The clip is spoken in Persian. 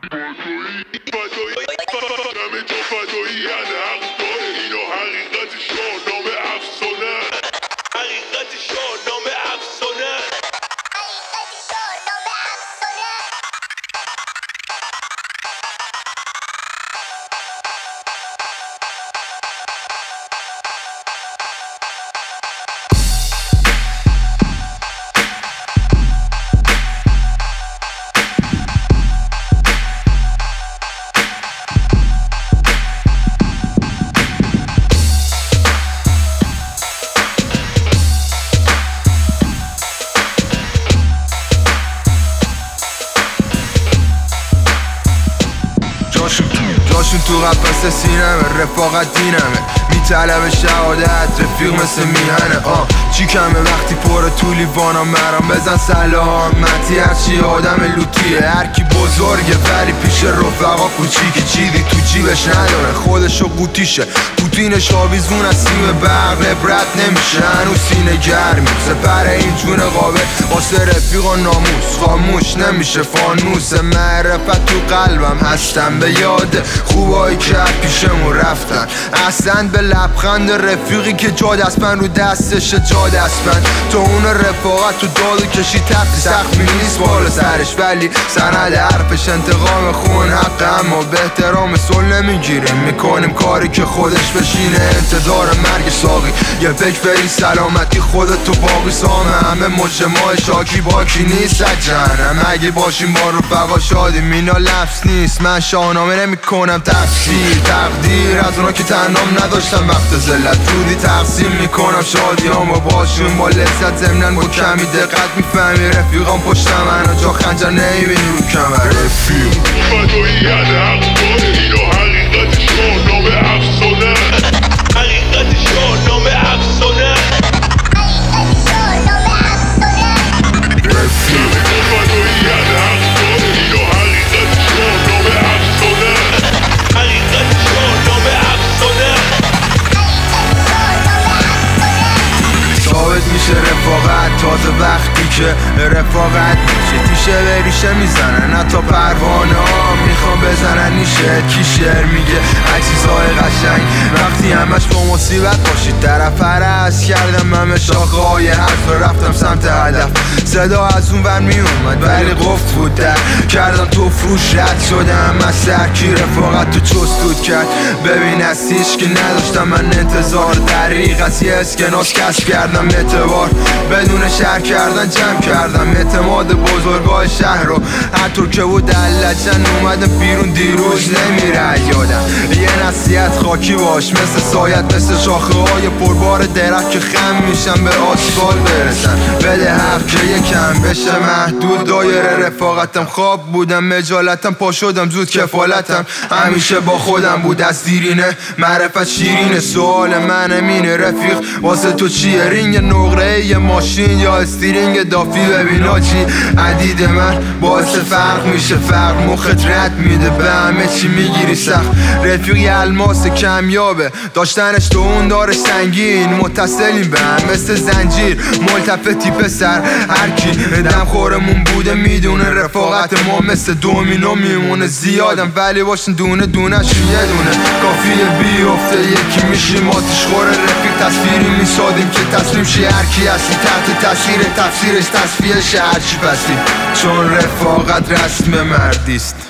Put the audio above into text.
همه جا فدایی یعنی حق داره اینو حقیقت شاهنامه افسانه حقیقت شاهنامه افسانه جاشون تو قفس سینمه، رفاقت دینمه، میطلب شهادت رفیق مثل میهنه. چی کمه وقتی پر تو لیوانم مرام بزن سلامتی هرچی آدم لوتیه. هرکی بزرگه ولی پیش رفقا کوچیکی، چیزی تو جیبش نداره خودشو قوطیشه. پوتینش آویزون از سیم برق عبرت نمیشه، هنوز سینه گرمی سپر این جون قابل واسه رفیق و ناموس خاموش نمیشه. فانوس معرفت تو قلبم هستم، به یاد خوبایی که پیشمون رفتن. احسن به لبخند رفیقی که جا دستمن رو دستش جا دستمن. تو اون رفاقت تو دادو کشی تفتی سخت نیست بالا سرش، ولی سند حرفش انتقام خون حق. اما به احترام سل نمیگیریم، میکنیم کاری که خودش بشینه. انتظار مرگ ساقی یه فکر بری سلامتی خودتو باقی سامه. همه مجموعه شاکی باکی نیست جهنم. اگه باشیم با رفقا شادیم اینا لفظ نیست. من شاهنامه نمی کنم تفسیر تقدیر از اونا که تنام نداشتم وقت ذلت جودی تقسیم میکنم شادیامو باشون با لذت. ضمنن با کمی دقت میفهمی رفیقام پشت من جا خنجر نمیبینی رو کمر. رفیق فدایی یعنی حق داره اینو حقیقت شاهنامه افسانه حقیقت شاهنامه افسانه رفیق فدایی یعنی حق داره اینو حقیقت شاهنامه افسانه حقیقت شاهنامه افسانه ثابت میشه رفاقت تازه وقتی که رفاقت میشه. تیشه به ریشه میزنن حتی پروانه ها میخوام بزنن نیشه. کی شعر میگه عزیزهای قشنگ وقتی همش با مصیبت باشید طرف هرست کردم همه شاخه های حرف رفتم سمت هدف. صدا از اون ور میومد ولی قفل بود در کردم تو فروش رد شدم از سرکی رفاقت تو چستود کرد. ببین از هیچ که نداشتم من انتظار دریق از یه اسکناس کسب کردم اعتبار. بدون شهر کردن جمع کردم اعتماد بزرگای شهر رو. هر طور که بود لجن اومدم بیرون دیروز نمیره یادم. یه نصیحت خاکی باش مثل سایت مثل شاخه های پربار درخت که خم میشن به آسفال برسن. بده حق که یکم بشه محدود دایره رفاقتم. خواب بودم مجالتم پا شدم زود کفالتم. همیشه با خودم بود از دیرینه معرفت شیرینه. سوال من امینه رفیق واسه تو چیه؟ رینگ نقره یه ماشین یا استیرینگ دافی؟ ببین آجی عدید من باعث فرق میشه. فرق مخت رد میده به همه چی میگیری سخت. رفیقی الماس کمیابه داشتنش تو اون داره سنگین. متصلیم به هم مثل زنجیر ملتفتی پسر. هرکی دم خورمون بوده میدونه رفاقت ما مثل دومینو میمونه. زیادم ولی باشن دونه دونهشون یه دونه کافیه بیفته یکی میشیم آتیش خوره. رفیق تصویری میسادیم که تسلیم شی هرکی هستی تحت تاثیر تفسیرش تصفیه شه هرچی پستی. چون رفاقت رسم مردیست.